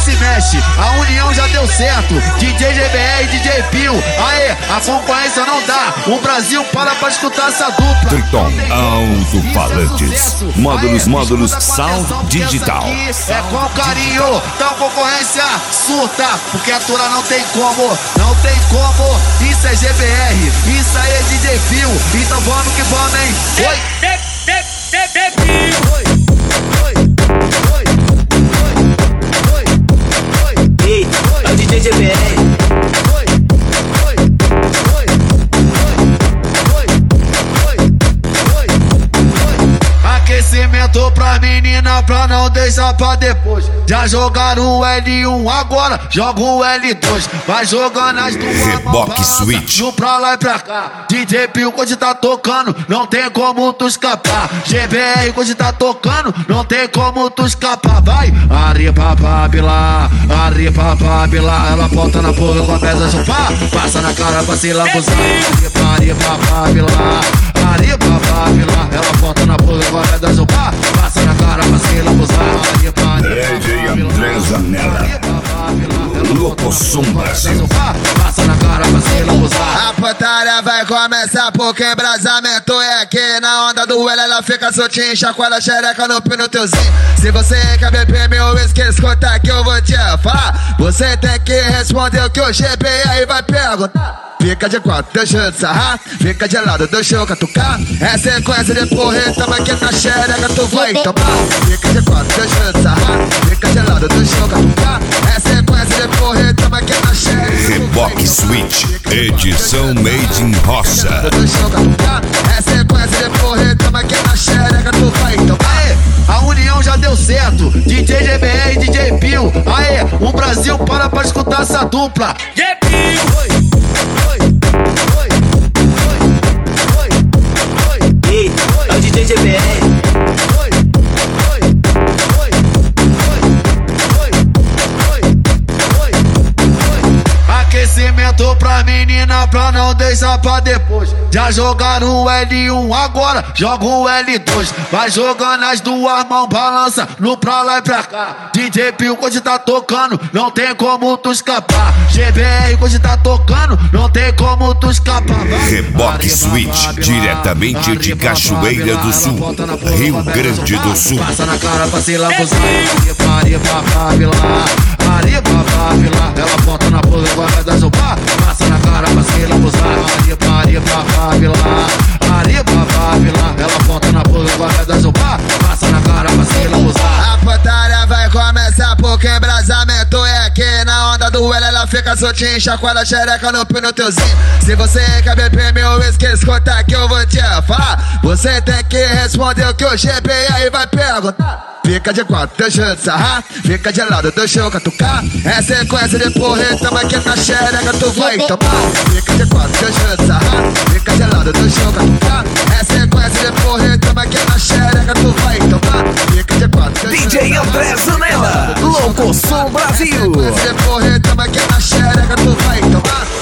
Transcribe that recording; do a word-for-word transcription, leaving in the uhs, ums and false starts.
se mexe, a união já deu certo. D J G B R, D J Pio, aê, a concorrência não dá. O Brasil para pra escutar essa dupla. Triton Alto-Falantes. Módulos, módulos, sound digital. É com carinho, então concorrência surta, porque a tura não tem como, não tem como. Isso é G B R, isso aí é D J Pio, então vamos que vamos, hein? Oi! Ei, é o D J G B R. Aquecimento pra menina pra não deixar pra depois. Já jogaram o L um, agora joga o L dois. Vai jogando as duas Reboque Switch. no pra lá e pra cá. D J Pio quando tá tocando, não tem como tu escapar. G B R quando tá tocando, não tem como tu escapar. Vai, arriba papila, arriba papila. Ela volta na porra com a peça chupar. Passa na cara pra se lambuzar. Arriba, arriba papila, arriba papila. Ela volta na porra com a peça chupar. Passa na cara pra se lambuzar. D J André Zanella, Louco Som Brasil. Passa na cara pra se lambuzar. A putaria vai começar porque embrasamento é aqui. Na onda do L ela fica soltinha, chacoalha a xereca no pino teuzinho. Se você quer beber meu whisky, escuta que eu vou te falar. Você tem que responder o que o G B R vai perguntar. Fica de quatro, deixa eu te sarrar. Fica de lado, deixa eu catucar. É sequência de porra, toma aqui na xereca, tu vai tomar. Fica de quatro, deixa eu te sarrar. Fica de lado, deixa eu catucar. É sequência de porra, toma aqui na xereca. Reboque Switch, edição Made in Roça. Deixa eu catucar. É sequência de porra, toma aqui na xereca, tu vai tomar. Aê, a união já deu certo. D J G B R, D J Pio, aê, o Brasil para pra escutar essa dupla. D J Pio. Ei, é o D J G B R. Aquecimento pra menina pra não deixar pra depois. Já jogaram o L um, agora joga o L dois. Vai jogando as duas mãos, balança no pra lá e pra cá. D J Pio quando tá tocando, não tem como tu escapar. G B R quando tá tocando, não tem como tu escapar. Vai. Reboque Switch, diretamente de Cachoeira do Sul, Rio Grande do Sul. Passa na cara pra se lambuzar. Arriba, papila, arriba, papila. Ela bota na porra com a pedra chupar. Passa na cara pra se lambuzar. Arriba, arriba, papila, arriba, papila. Ela bota na porra com a pedra chupar. Passa na cara pra se lambuzar. A putaria vai começar porque embrasamento é aqui. Na onda do L ela fica soltinha, chacoalha a xereca no pino teuzinho. Se você quer beber meu whisky, escuta que eu vou te falar. Você tem que responder o que o G B R vai perguntar. Fica de quatro, deixa eu te sarrar. Fica de lado, deixa eu catucar. É sequência de porra, toma aqui na xereca, tu vai tomar. Fica de quatro, deixa eu te sarrar. Fica de lado, deixa eu catucar. É sequência de porra, toma aqui na xereca, tu vai tomar. Fica de quatro, D J André Zanella, Louco Som Brasil. é sequência de porra, toma aqui na xereca, tu vai tomar.